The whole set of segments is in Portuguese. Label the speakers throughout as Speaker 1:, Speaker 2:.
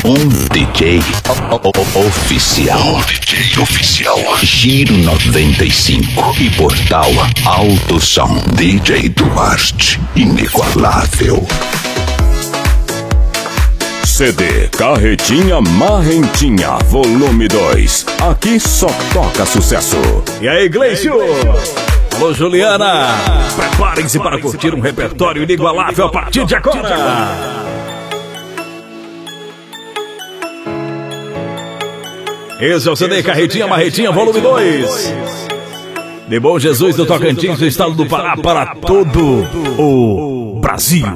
Speaker 1: Um DJ oficial. Giro 95 e Portal Alto Som. DJ Duarte, inigualável.
Speaker 2: CD Carretinha Marrentinha, volume 2. Aqui só toca sucesso.
Speaker 3: E aí, Gleicio? Alô, Juliana. Preparem-se para curtir um repertório inigualável a partir de agora. Esse é o CD Carretinha Marrentinha, volume 2. De Bom Jesus do Tocantins, do estado do Pará, para todo o Brasil.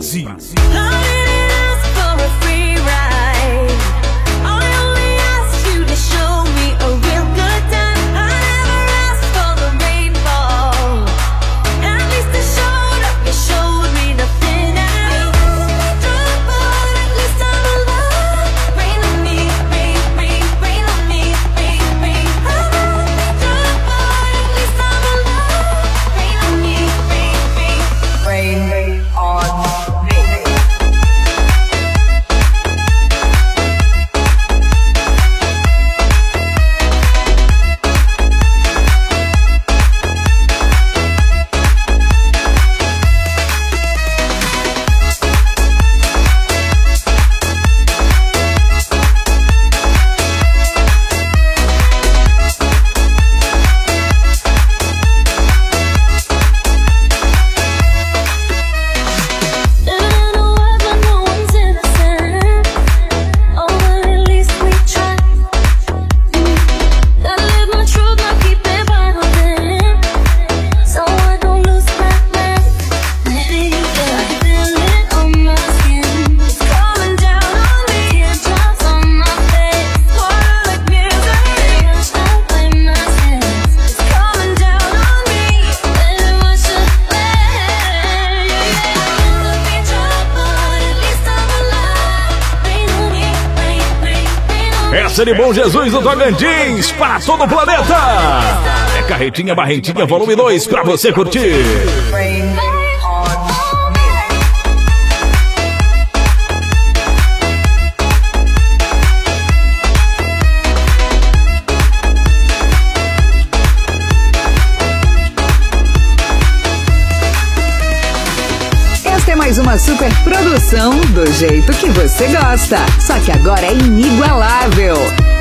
Speaker 3: Essa de Bom Jesus do Tocantins para todo o planeta. É Carretinha Marrentinha, volume 2 para você curtir.
Speaker 4: Esta é mais uma super produção do jeito que você gosta. Só que agora é inigualável.